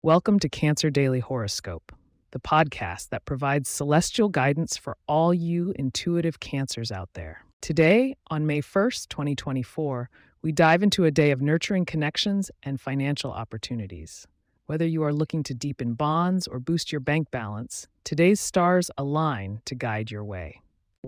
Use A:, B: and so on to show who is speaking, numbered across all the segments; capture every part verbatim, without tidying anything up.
A: Welcome to Cancer Daily Horoscope, the podcast that provides celestial guidance for all you intuitive Cancers out there. Today, on May first, twenty twenty-four, we dive into a day of nurturing connections and financial opportunities. Whether you are looking to deepen bonds or boost your bank balance, today's stars align to guide your way.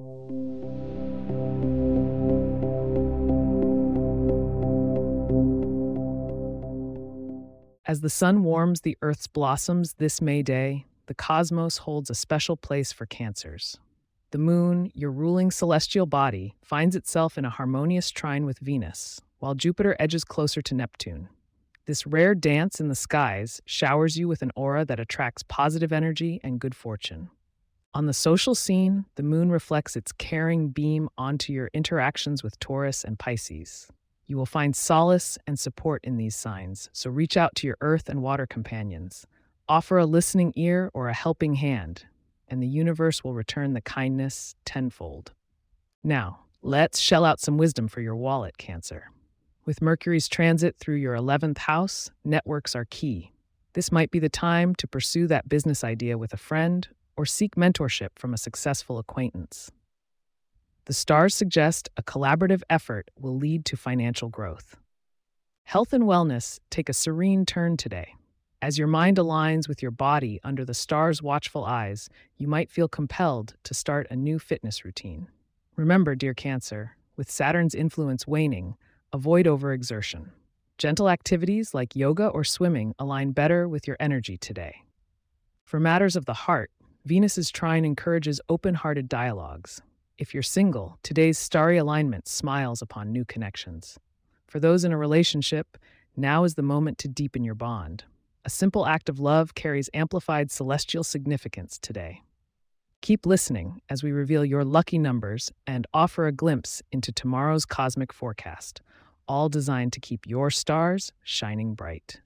A: As the sun warms the Earth's blossoms this May Day, the cosmos holds a special place for Cancers. The moon, your ruling celestial body, finds itself in a harmonious trine with Venus, while Jupiter edges closer to Neptune. This rare dance in the skies showers you with an aura that attracts positive energy and good fortune. On the social scene, the moon reflects its caring beam onto your interactions with Taurus and Pisces. You will find solace and support in these signs, so reach out to your earth and water companions. Offer a listening ear or a helping hand, and the universe will return the kindness tenfold. Now, let's shell out some wisdom for your wallet, Cancer. With Mercury's transit through your eleventh house, networks are key. This might be the time to pursue that business idea with a friend or seek mentorship from a successful acquaintance. The stars suggest a collaborative effort will lead to financial growth. Health and wellness take a serene turn today. As your mind aligns with your body under the stars' watchful eyes, you might feel compelled to start a new fitness routine. Remember, dear Cancer, with Saturn's influence waning, avoid overexertion. Gentle activities like yoga or swimming align better with your energy today. For matters of the heart, Venus's trine encourages open-hearted dialogues. If you're single, today's starry alignment smiles upon new connections. For those in a relationship, now is the moment to deepen your bond. A simple act of love carries amplified celestial significance today. Keep listening as we reveal your lucky numbers and offer a glimpse into tomorrow's cosmic forecast, all designed to keep your stars shining bright.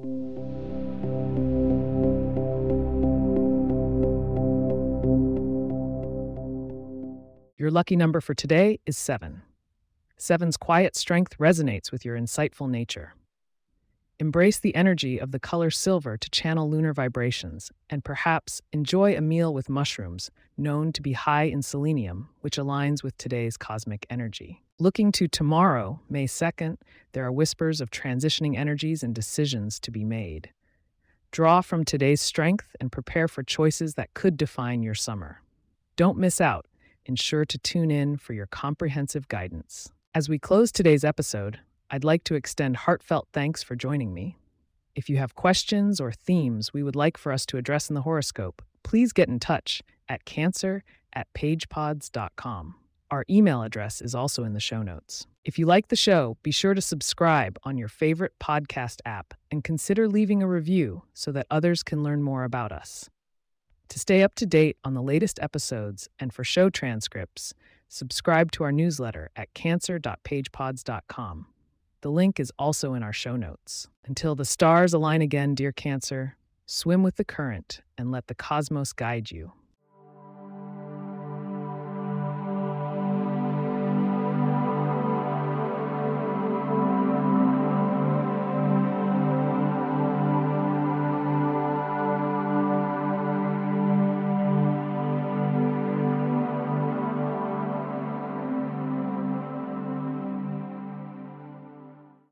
A: Your lucky number for today is seven. Seven's quiet strength resonates with your insightful nature. Embrace the energy of the color silver to channel lunar vibrations, and perhaps enjoy a meal with mushrooms, known to be high in selenium, which aligns with today's cosmic energy. Looking to tomorrow, May second, there are whispers of transitioning energies and decisions to be made. Draw from today's strength and prepare for choices that could define your summer. Don't miss out. Ensure to tune in for your comprehensive guidance. As we close today's episode, I'd like to extend heartfelt thanks for joining me. If you have questions or themes we would like for us to address in the horoscope, please get in touch at cancer at pagepods dot com. Our email address is also in the show notes. If you like the show, be sure to subscribe on your favorite podcast app and consider leaving a review so that others can learn more about us. To stay up to date on the latest episodes and for show transcripts, subscribe to our newsletter at cancer dot pagepods dot com. The link is also in our show notes. Until the stars align again, dear Cancer, swim with the current and let the cosmos guide you.